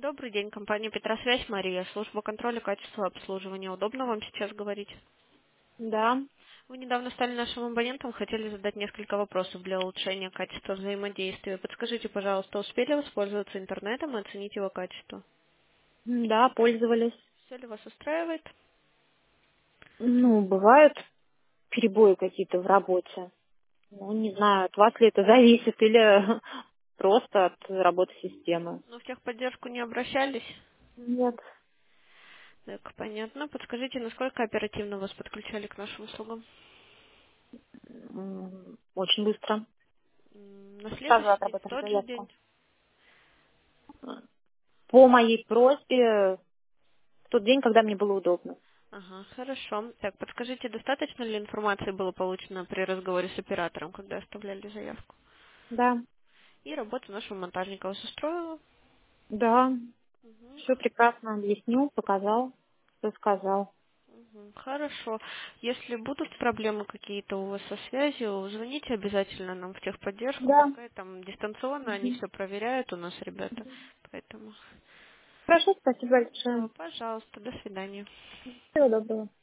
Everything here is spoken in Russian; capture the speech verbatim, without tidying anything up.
Добрый день, компания Петросвязь, Мария, служба контроля качества обслуживания. Удобно вам сейчас говорить? Да. Вы недавно стали нашим абонентом, хотели задать несколько вопросов для улучшения качества взаимодействия. Подскажите, пожалуйста, успели воспользоваться интернетом и оценить его качество? М, Да, пользовались. Все ли вас устраивает? Ну, бывают перебои какие-то в работе. Ну, не знаю, от вас ли это зависит или просто от работы системы. Ну, в техподдержку не обращались? Нет. Так, понятно. Подскажите, насколько оперативно вас подключали к нашим услугам? М, Очень быстро. М, На Сразу следующий день, в отработали тот же заявку. день? По моей просьбе в тот день, когда мне было удобно. Ага, хорошо. Так, подскажите, достаточно ли информации было получено при разговоре с оператором, когда оставляли заявку? Да. И работа нашего монтажника вас устроила? Да. Мгм. Все прекрасно объяснил, показал, все сказал. Мгм. Хорошо. Если будут проблемы какие-то у вас со связью, звоните обязательно нам в техподдержку, Да. пускай там дистанционно они Мгм. все проверяют у нас, ребята. Поэтому, Хорошо, спасибо большое. да, пожалуйста, до свидания. Всего доброго.